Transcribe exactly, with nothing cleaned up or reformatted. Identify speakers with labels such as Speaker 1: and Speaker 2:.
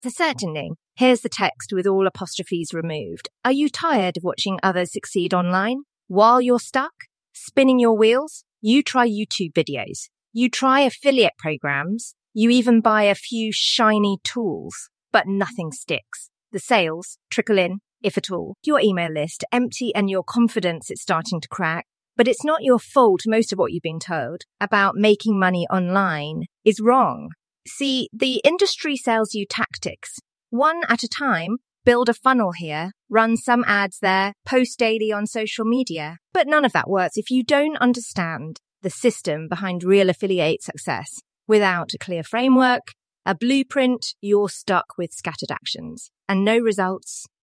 Speaker 1: For certainly, here's the text with all apostrophes removed. Are you tired of watching others succeed online? While you're stuck, spinning your wheels, you try YouTube videos. You try affiliate programs. You even buy a few shiny tools, but nothing sticks. The sales trickle in, if at all. Your email list empty and your confidence is starting to crack. But it's not your fault. Most of what you've been told about making money online is wrong. See, the industry sells you tactics. One at a time, build a funnel here, run some ads there, post daily on social media. But none of that works if you don't understand the system behind real affiliate success. Without a clear framework, a blueprint, you're stuck with scattered actions and no results,